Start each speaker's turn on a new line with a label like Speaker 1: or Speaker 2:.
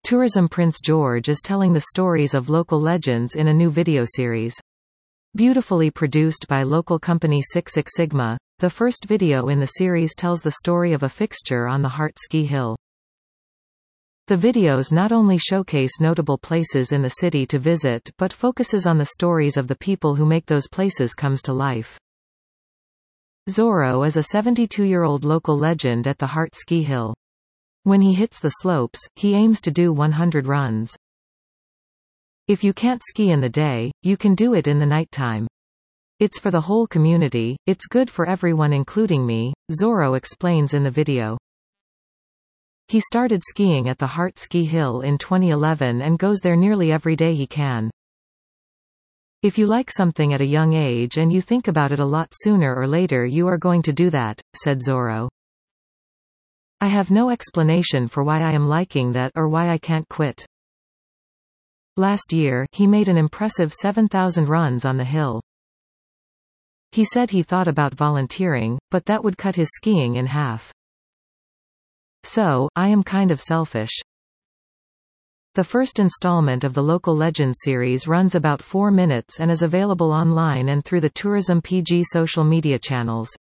Speaker 1: Tourism Prince George is telling the stories of local legends in a new video series. Beautifully produced by local company Six Sigma, the first video in the series tells the story of a fixture on the Hart Ski Hill. The videos not only showcase notable places in the city to visit but focuses on the stories of the people who make those places comes to life. Zorro is a 72-year-old local legend at the Hart Ski Hill. When he hits the slopes, he aims to do 100 runs. If you can't ski in the day, you can do it in the nighttime. It's for the whole community, it's good for everyone including me, Zorro explains in the video. He started skiing at the Hart Ski Hill in 2011 and goes there nearly every day he can. If you like something at a young age and you think about it a lot sooner or later, you are going to do that, said Zorro. I have no explanation for why I am liking that or why I can't quit. Last year, he made an impressive 7,000 runs on the hill. He said he thought about volunteering, but that would cut his skiing in half. So, I am kind of selfish. The first installment of the Local Legends series runs about 4 minutes and is available online and through the Tourism PG social media channels.